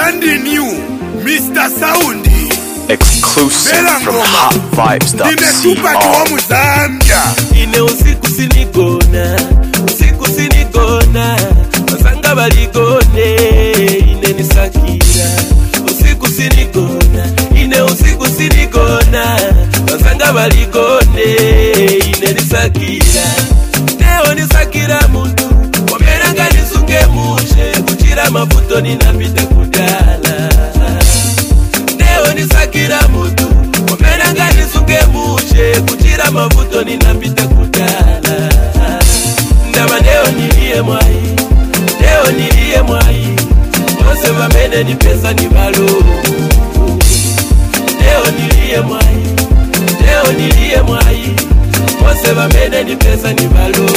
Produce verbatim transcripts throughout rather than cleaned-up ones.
Brand new Mister Soundi, exclusive from hot vibes dot c r. Ine usiku sinikona, usiku sinikona, basanga baligone, ine nisakira. Usiku sinikona, ine usiku sinikona, basanga baligone, ine nisakira. Neo nisakira muntu, wameranga nisuke mushe, kuchira mafuto ninapita kudala. Neo nisakira muntu, wameranga nisuke mushe, kuchira mafuto ninapita kudala. Ndaba neo nilie mwai, neo nilie mwai, wose wamene ni pesa ni balo. Neo nilie mwai, neo nilie mwai, wose wamene ni pesa ni balo.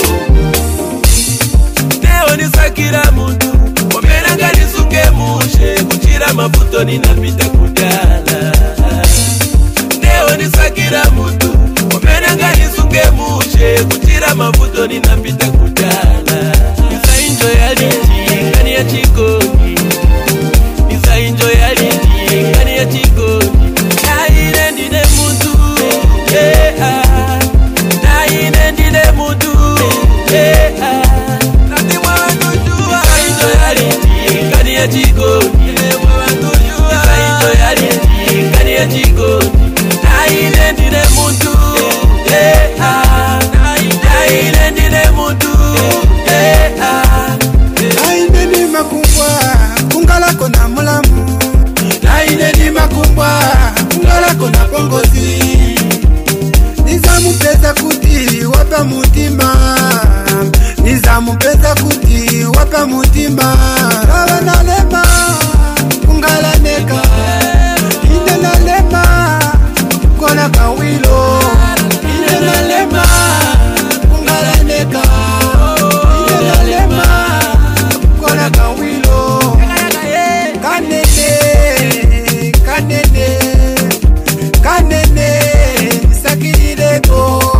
Neo nisakira muntu, wameranga nisuke mushe, kuchira mafuto ninapita kudala. Neo nisakira muntu, wameranga nisuke mushe, kuchira mafuto ninapita kudala. Nisa enjoy aliti, kani ya chikoni. Nisa enjoy aliti, kani ya chikoni. Na ine ndine muntu, eh ah. Na ine ndine muntu, eh ah. Nati mwa wanujua. Nisa enjoy aliti, kani ya chikoni. Nisa enjoy aliti, kani ya chikoni. Na ine ndine muntu, eh ah. Na ine ndine muntu, eh ah. Na ine ni makumbwa, kungala kona mulamu. Na ine ni makumbwa, kungala kona pongozi. Nizamu pesa kuti, wapa mutima. Nizamu pesa kuti, wapa mutima. Kawa na lema, kungala neka. Ine na lema, kona kawilo. Ine na lema, kungala neka. Ine na lema, kona kawilo. Kanene, kanene, kanene, sakireko.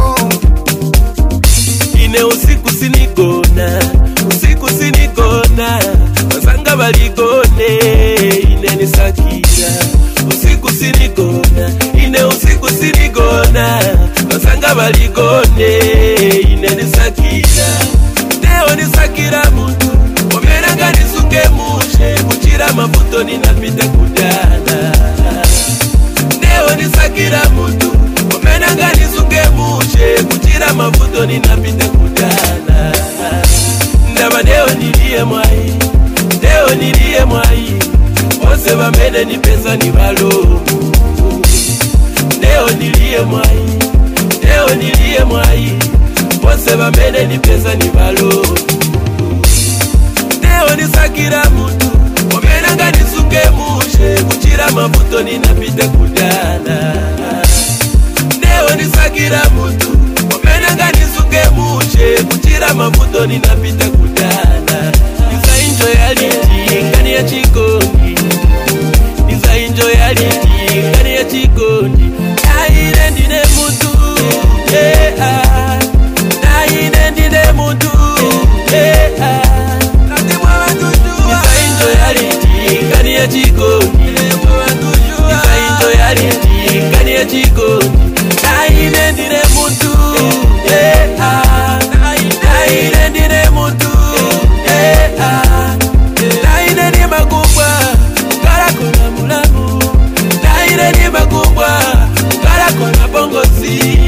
Ine usiku sinikona, usiku sinikona, basanga baligone, ine nisakira. Usiku sinikona, ine usiku sinikona, basanga baligone, ine nisakira. Neo nisakira muntu, wameranga nisuke mushe, kuchira mafuto ninapita kudala. Neo nisakira muntu, wameranga nisuke mushe, kuchira mafuto ninapita kudala. Ndaba neo nilie mwai, neo nilie mwai, wose wamene ni pesa ni balo. Neo nilie mwai, neo nilie mwai, wose wamene ni pesa ni balo. Neo nisakira muntu, wameranga nisuke mushe, kuchira mafuto ninapita kudala. Neo nisakira muntu, wameranga nisuke mushe, kuchira mafuto ninapita kudala. Nisa enjoy aliti, kani ya chikoni. Nisa enjoy aliti, kani ya chikoni. Na ine ndine muntu, eh ah. Na ine ndine muntu, eh ah. Nati mwa wanujua. Nisa enjoy aliti, kani ya chikoni. Nisa enjoy aliti, kani ya chikoni. Na ine ndine muntu, eh ah. Na ine ndine muntu, eh ah. Na ine ni makumbwa, kara kona mulamu. Na ine ni makumbwa, kara kona pongozi.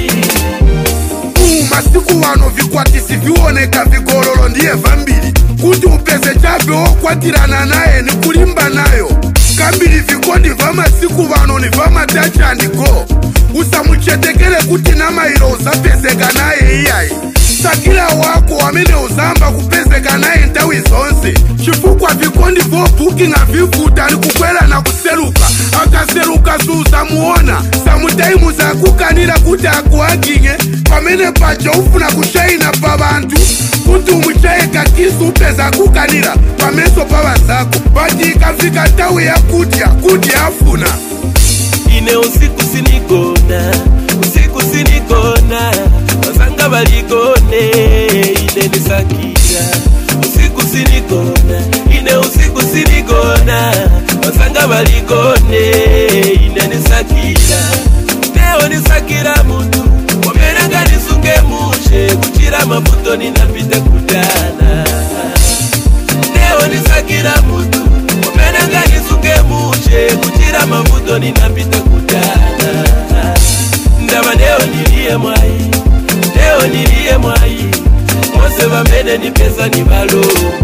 Masiku wano vikwatisi viwoneka vigololo ndiye vambili. Kuti upeze chabe okwatirana naye ni kulimba nayo. Kambili vikondi vama siku wano ni vama tachandiko. Usamuchetekele kuti nama ilo usapezeka naye iyayi. Sakila wako wamene uzamba kupezeka naye ntawi zonse. Chifukwa vikondi vo booking avivuta ni kukwela na kuseluka. Akaseluka suza muona, samutaimu za kukanira kuti akuaginge. Pamene pacho ufuna kushaina pa bantu, kuti umuchaye kakisu upeza kukanira pameso pa zako. Bati ikafika tawi ya kudya, kudya afuna. Ine usiku sinikona, usiku sinikona, basanga baligone, ine nisakira. Usiku sinikona, ine usiku sinikona, banga baligone ine nisakira neo nisakira muntu wamenanga nisunge mushe kuchira mabuto ninapita kudana neo nisakira muntu wamenanga nisunge mushe kuchira mabuto ninapita kudana ndaba neo nilie mwai neo nilie mwai mose bamene ni pesa ni balo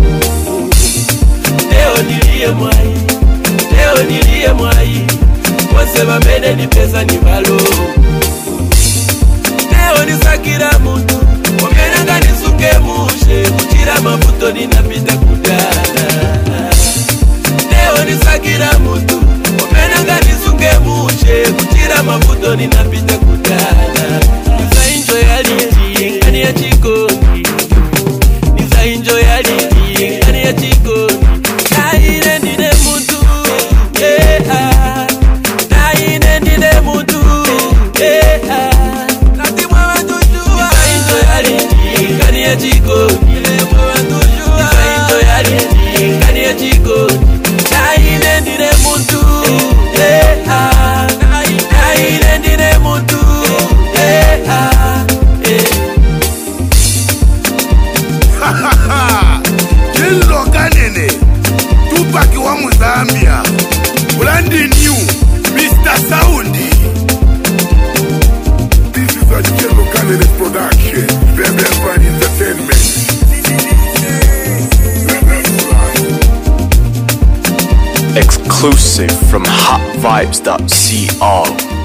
neo nilie mwai neo nilie mwai mose bamene ni pesa ni balo neo nisakira muntu wamenanga nisunge mushe kuchira mabuto ninapita kudana neo nisakira muntu wamenanga nisunge mushe kuchira mabuto ninapita kudana nisa enjoy aliti kani ya chikoni nisa enjoy aliti kani ya chikoni kaine ndine muntu eh ah kaine ndine muntu eh ah nati mwa tujua nisa enjoy aliti kani ya chikoni mwa tujua nisa enjoy aliti kani ya chikoni kaine ndine muntu eh ah kaine ndine muntu eh ah eh Jillo kanene Tupac wa Muzambia brand new Mister Soundi. This is a Jillo kanene production. Very fun entertainment. Exclusive from hot vibes dot c r.